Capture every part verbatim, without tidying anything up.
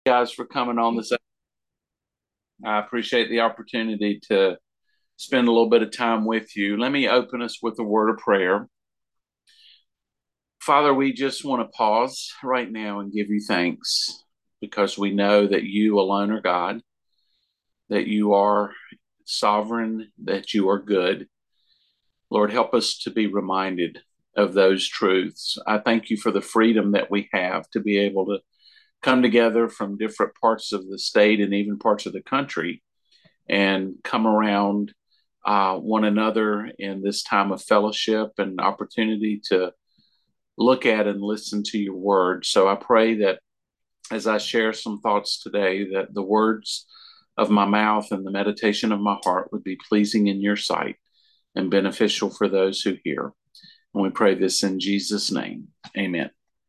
Guys, for coming on this. I appreciate the opportunity to spend a little bit of time with you. Let me open us with a word of prayer. Father, we just want to pause right now and give you thanks because we know that you alone are God, that you are sovereign, that you are good. Lord, help us to be reminded of those truths. I thank you for the freedom that we have to be able to come together from different parts of the state and even parts of the country and come around uh, one another in this time of fellowship and opportunity to look at and listen to your word. So I pray that as I share some thoughts today, that the words of my mouth and the meditation of my heart would be pleasing in your sight and beneficial for those who hear. And we pray this in Jesus' name. Amen.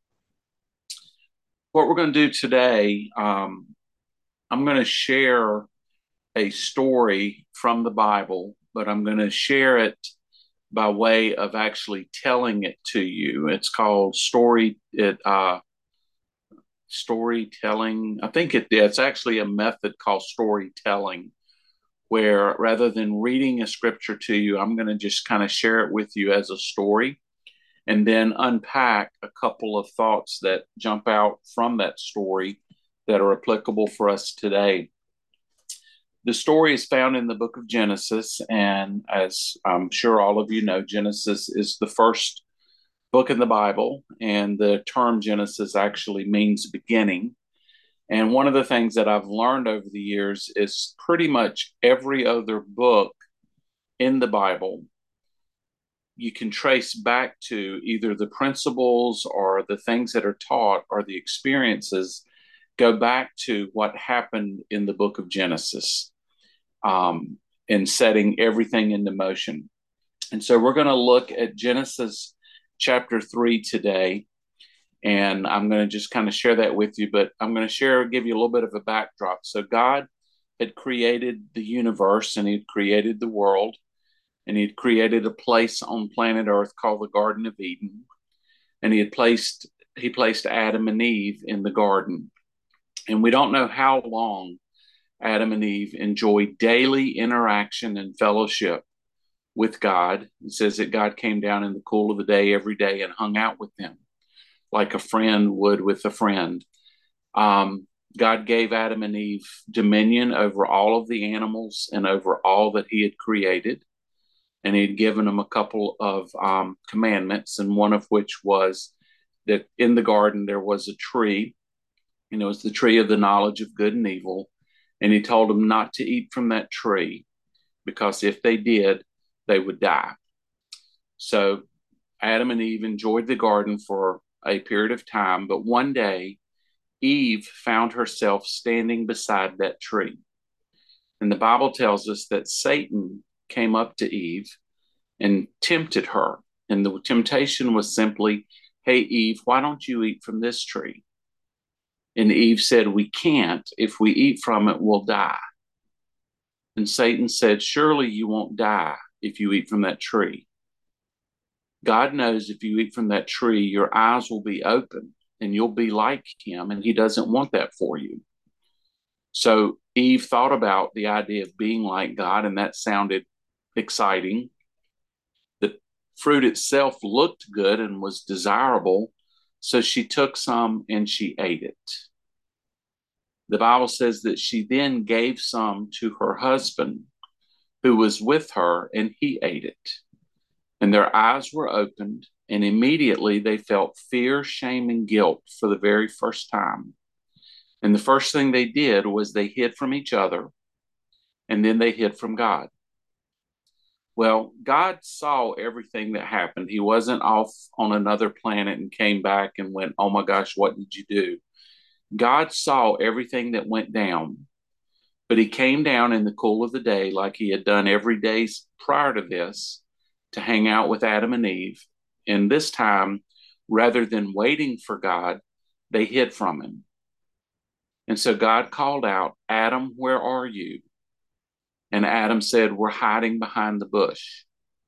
What we're going to do today, um, I'm going to share a story from the Bible, but I'm going to share it by way of actually telling it to you. It's called story it uh storytelling. I think it it's actually a method called storytelling where rather than reading a scripture to you, I'm going to just kind of share it with you as a story and then unpack a couple of thoughts that jump out from that story that are applicable for us today. The story is found in the book of Genesis, and as I'm sure all of you know, Genesis is the first book in the Bible, and the term Genesis actually means beginning. And one of the things that I've learned over the years is pretty much every other book in the Bible you can trace back to either the principles or the things that are taught or the experiences go back to what happened in the book of Genesis, um, and setting everything into motion. And so we're going to look at Genesis chapter three today. And I'm going to just kind of share that with you, but I'm going to share, give you a little bit of a backdrop. So God had created the universe and he had created the world and he had created a place on planet Earth called the Garden of Eden. And he had placed, he placed Adam and Eve in the garden. And we don't know how long Adam and Eve enjoyed daily interaction and fellowship with God. It says that God came down in the cool of the day every day and hung out with them like a friend would with a friend. Um, God gave Adam and Eve dominion over all of the animals and over all that he had created. And he had given them a couple of um, commandments, and one of which was that in the garden there was a tree, and it was the tree of the knowledge of good and evil. And he told them not to eat from that tree because if they did, they would die. So Adam and Eve enjoyed the garden for a period of time, but one day Eve found herself standing beside that tree. And the Bible tells us that Satan came up to Eve and tempted her. And the temptation was simply, hey, Eve, why don't you eat from this tree? And Eve said, we can't. If we eat from it, we'll die. And Satan said, surely you won't die if you eat from that tree. God knows if you eat from that tree, your eyes will be open and you'll be like him, and he doesn't want that for you. So Eve thought about the idea of being like God, and that sounded exciting. The fruit itself looked good and was desirable, so she took some and she ate it. The Bible says that she then gave some to her husband who was with her, and he ate it. And their eyes were opened, and immediately they felt fear, shame, and guilt for the very first time. And the first thing they did was they hid from each other, and then they hid from God. Well, God saw everything that happened. He wasn't off on another planet and came back and went, oh my gosh, what did you do? God saw everything that went down, but he came down in the cool of the day like he had done every day prior to this to hang out with Adam and Eve. And this time, rather than waiting for God, they hid from him. And so God called out, Adam, where are you? And Adam said, we're hiding behind the bush.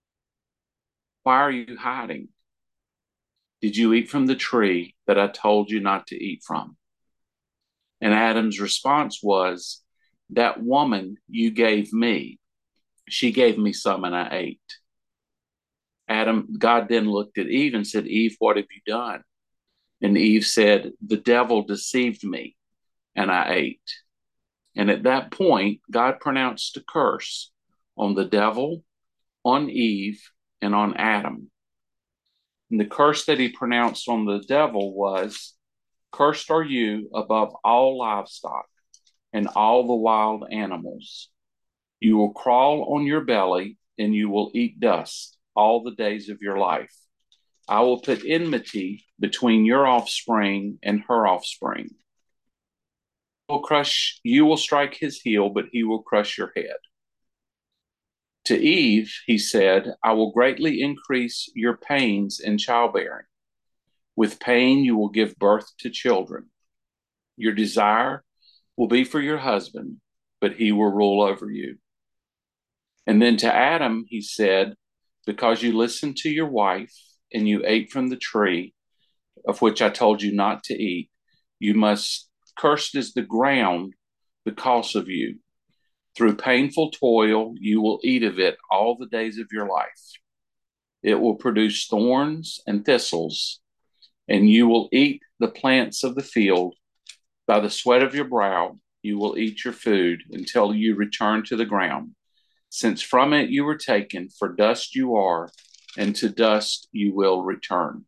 Why are you hiding? Did you eat from the tree that I told you not to eat from? And Adam's response was, that woman you gave me, she gave me some and I ate. Adam, God then looked at Eve and said, Eve, what have you done? And Eve said, the devil deceived me and I ate. And at that point, God pronounced a curse on the devil, on Eve, and on Adam. And the curse that he pronounced on the devil was, cursed are you above all livestock and all the wild animals. You will crawl on your belly and you will eat dust all the days of your life. I will put enmity between your offspring and her offspring. You will crush, you will strike his heel, but he will crush your head. To Eve, he said, I will greatly increase your pains in childbearing. With pain, you will give birth to children. Your desire will be for your husband, but he will rule over you. And then to Adam, he said, because you listened to your wife and you ate from the tree of which I told you not to eat, you must, cursed is the ground because of you. Through painful toil, you will eat of it all the days of your life. It will produce thorns and thistles, and you will eat the plants of the field. By the sweat of your brow, you will eat your food until you return to the ground, since from it you were taken, for dust you are, and to dust you will return.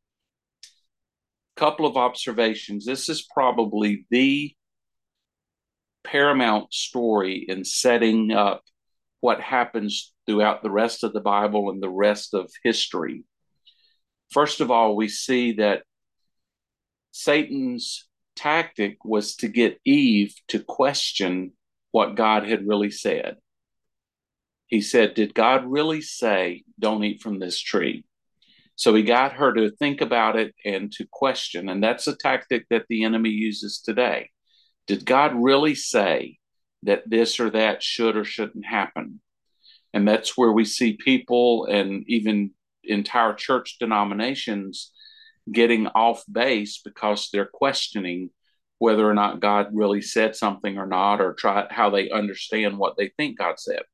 Couple of observations. This is probably the paramount story in setting up what happens throughout the rest of the Bible and the rest of history. First of all, we see that Satan's tactic was to get Eve to question what God had really said. He said, did God really say, don't eat from this tree? So he got her to think about it and to question. And that's a tactic that the enemy uses today. Did God really say that this or that should or shouldn't happen? And that's where we see people and even entire church denominations getting off base because they're questioning whether or not God really said something or not, or try how they understand what they think God said.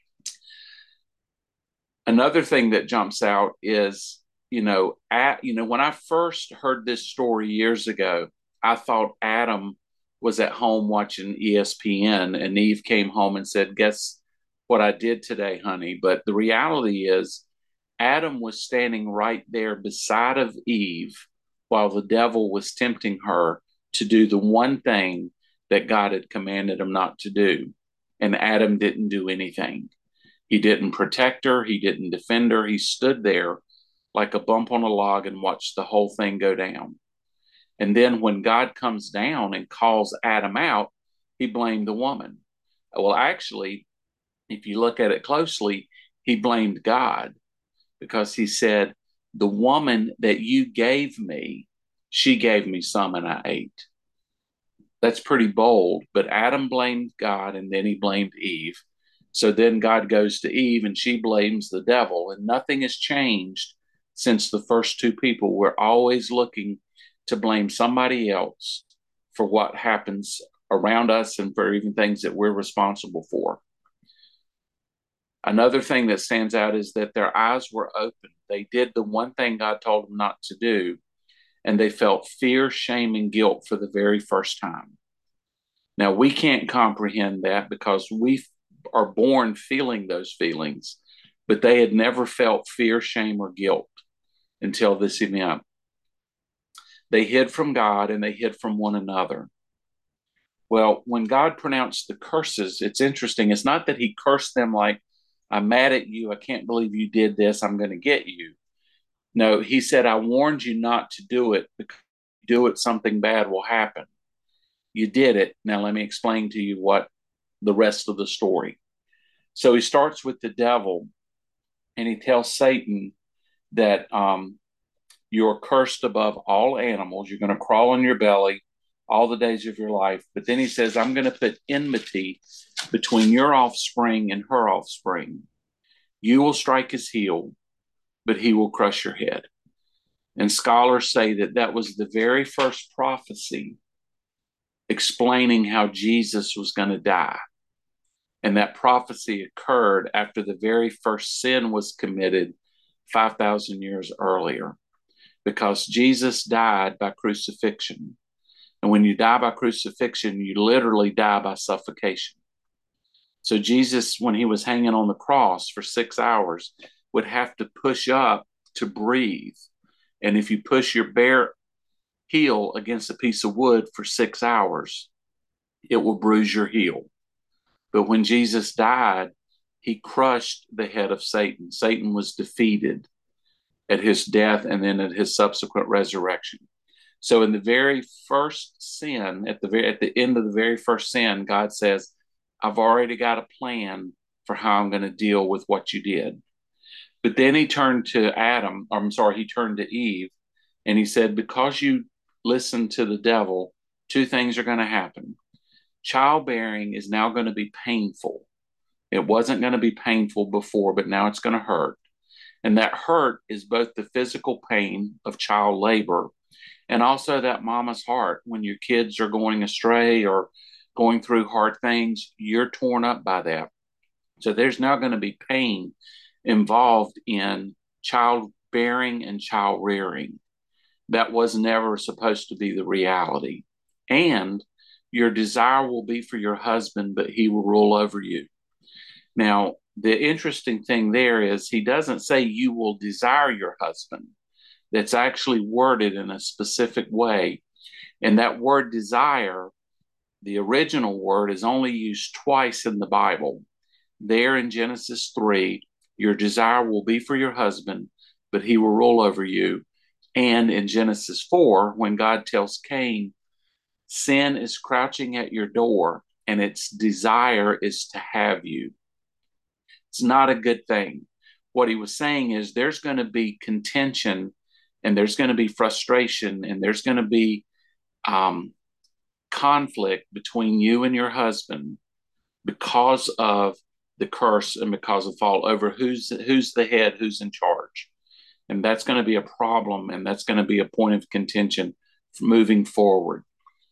Another thing that jumps out is, you know, at, you know, when I first heard this story years ago, I thought Adam was at home watching E S P N and Eve came home and said, guess what I did today, honey? But the reality is Adam was standing right there beside of Eve while the devil was tempting her to do the one thing that God had commanded him not to do. And Adam didn't do anything. He didn't protect her. He didn't defend her. He stood there like a bump on a log and watched the whole thing go down. And then when God comes down and calls Adam out, he blamed the woman. Well, actually, if you look at it closely, he blamed God, because he said, the woman that you gave me, she gave me some and I ate. That's pretty bold, but Adam blamed God and then he blamed Eve. So then God goes to Eve and she blames the devil, and nothing has changed since the first two people. We're always looking to blame somebody else for what happens around us and for even things that we're responsible for. Another thing that stands out is that their eyes were open. They did the one thing God told them not to do, and they felt fear, shame, and guilt for the very first time. Now, we can't comprehend that because we are born feeling those feelings, but they had never felt fear, shame, or guilt until this event. They hid from God and they hid from one another. Well, when God pronounced the curses, it's interesting. It's not that he cursed them like, I'm mad at you. I can't believe you did this. I'm going to get you. No, he said, I warned you not to do it, because if you do it, something bad will happen. You did it. Now let me explain to you what the rest of the story. So he starts with the devil and he tells Satan that um, you're cursed above all animals. You're going to crawl on your belly all the days of your life. But then he says, I'm going to put enmity between your offspring and her offspring. You will strike his heel, but he will crush your head. And scholars say that that was the very first prophecy explaining how Jesus was going to die. And that prophecy occurred after the very first sin was committed five thousand years earlier, because Jesus died by crucifixion. And when you die by crucifixion, you literally die by suffocation. So Jesus, when he was hanging on the cross for six hours, would have to push up to breathe. And if you push your bare heel against a piece of wood for six hours, it will bruise your heel. But when Jesus died, he crushed the head of Satan. Satan was defeated at his death and then at his subsequent resurrection. So in the very first sin, at the very at the end of the very first sin, God says, I've already got a plan for how I'm going to deal with what you did. But then he turned to Adam, or I'm sorry, he turned to Eve, and he said, because you listened to the devil, two things are going to happen. Childbearing is now going to be painful. It wasn't going to be painful before, but now it's going to hurt. And that hurt is both the physical pain of child labor and also that mama's heart when your kids are going astray or going through hard things. You're torn up by that. So there's now going to be pain involved in childbearing and child rearing. That was never supposed to be the reality. And your desire will be for your husband, but he will rule over you. Now, the interesting thing there is he doesn't say you will desire your husband. That's actually worded in a specific way. And that word desire, the original word, is only used twice in the Bible. There in Genesis three, your desire will be for your husband, but he will rule over you. And in Genesis four, when God tells Cain, sin is crouching at your door and its desire is to have you. It's not a good thing. What he was saying is there's going to be contention and there's going to be frustration and there's going to be um, conflict between you and your husband because of the curse and because of fall over who's who's the head, who's in charge. And that's going to be a problem, and that's going to be a point of contention moving forward.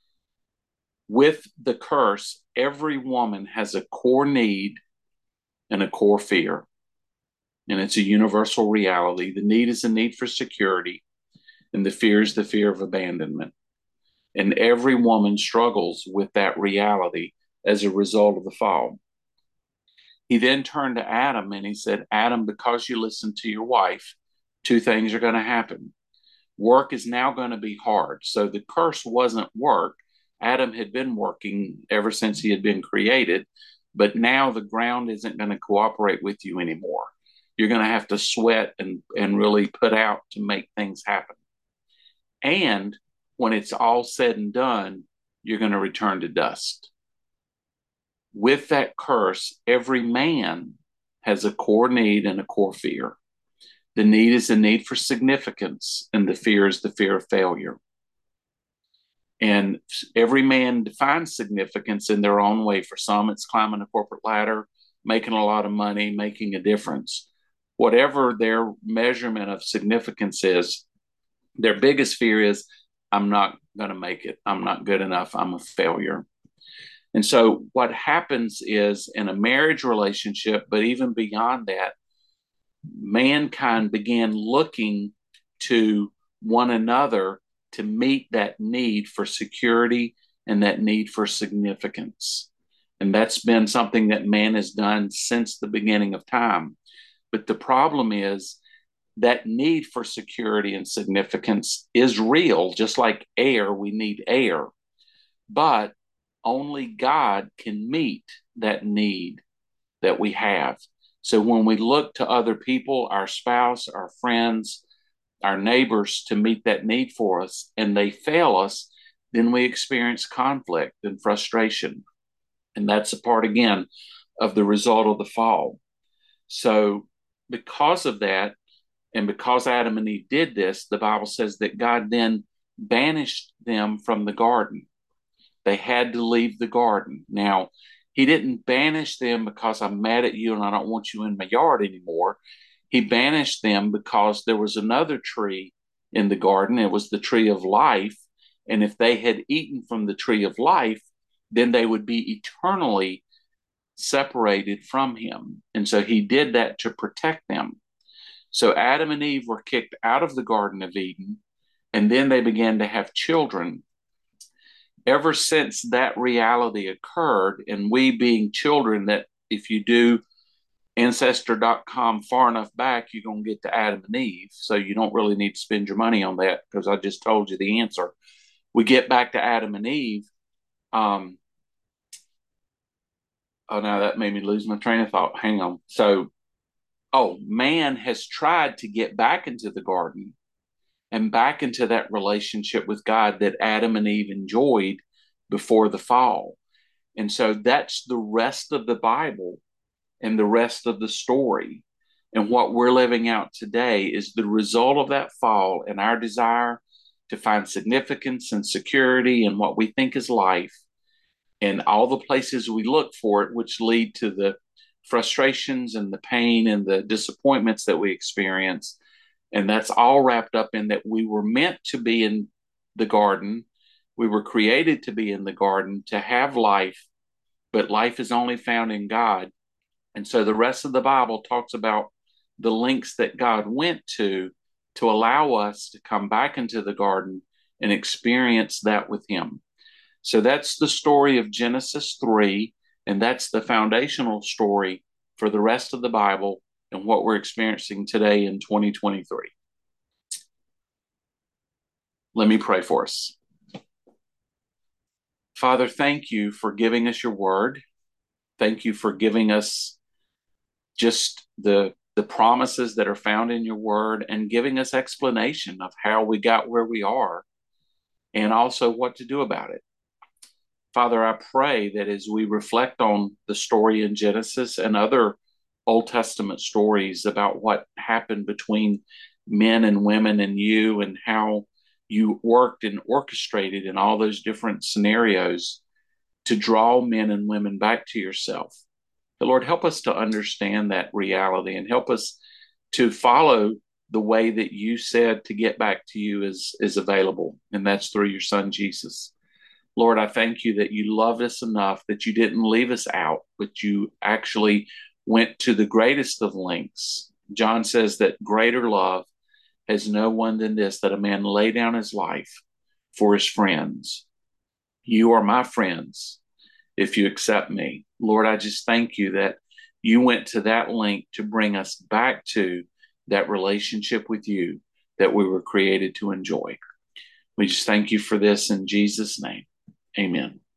With the curse, every woman has a core need and a core fear. And it's a universal reality. The need is a need for security, and the fear is the fear of abandonment. And every woman struggles with that reality as a result of the fall. He then turned to Adam and he said, Adam, because you listened to your wife, two things are going to happen. Work is now going to be hard. So the curse wasn't work. Adam had been working ever since he had been created, but now the ground isn't going to cooperate with you anymore. You're going to have to sweat and, and really put out to make things happen. And when it's all said and done, you're going to return to dust. With that curse, every man has a core need and a core fear. The need is the need for significance, and the fear is the fear of failure. And every man defines significance in their own way. For some, it's climbing a corporate ladder, making a lot of money, making a difference. Whatever their measurement of significance is, their biggest fear is, I'm not going to make it. I'm not good enough. I'm a failure. And so what happens is in a marriage relationship, but even beyond that, mankind began looking to one another to meet that need for security and that need for significance. And that's been something that man has done since the beginning of time. But the problem is that need for security and significance is real, just like air, we need air. But only God can meet that need that we have. So when we look to other people, our spouse, our friends, our neighbors to meet that need for us, and they fail us, then we experience conflict and frustration. And that's a part, again, of the result of the fall. So because of that, and because Adam and Eve did this, the Bible says that God then banished them from the garden. They had to leave the garden. Now, he didn't banish them because I'm mad at you and I don't want you in my yard anymore. He banished them because there was another tree in the garden. It was the tree of life, And if they had eaten from the tree of life, then they would be eternally separated from him. And so he did that to protect them. So Adam and Eve were kicked out of the Garden of Eden, and then they began to have children. Ever since that reality occurred, and we being children, that if you do ancestor dot com far enough back, you're going to get to Adam and Eve. So you don't really need to spend your money on that, because I just told you the answer. We get back to Adam and Eve. Um, oh, now that made me lose my train of thought. Hang on. So, oh, man has tried to get back into the garden and back into that relationship with God that Adam and Eve enjoyed before the fall. And so that's the rest of the Bible and the rest of the story. And what we're living out today is the result of that fall and our desire to find significance and security in what we think is life, and all the places we look for it, which lead to the frustrations and the pain and the disappointments that we experience. And that's all wrapped up in that we were meant to be in the garden. We were created to be in the garden, to have life, but life is only found in God. And so the rest of the Bible talks about the lengths that God went to to allow us to come back into the garden and experience that with him. So that's the story of Genesis three, and that's the foundational story for the rest of the Bible and what we're experiencing today in twenty twenty-three. Let me pray for us. Father, thank you for giving us your word. Thank you for giving us just the, the promises that are found in your word, and giving us explanation of how we got where we are, and also what to do about it. Father, I pray that as we reflect on the story in Genesis and other Old Testament stories about what happened between men and women and you, and how you worked and orchestrated in all those different scenarios to draw men and women back to yourself. But Lord, help us to understand that reality, and help us to follow the way that you said to get back to you is, is available, and that's through your son, Jesus. Lord, I thank you that you loved us enough that you didn't leave us out, but you actually went to the greatest of lengths. John says that greater love has no one than this, that a man lay down his life for his friends. You are my friends if you accept me. Lord, I just thank you that you went to that length to bring us back to that relationship with you that we were created to enjoy. We just thank you for this in Jesus' name. Amen.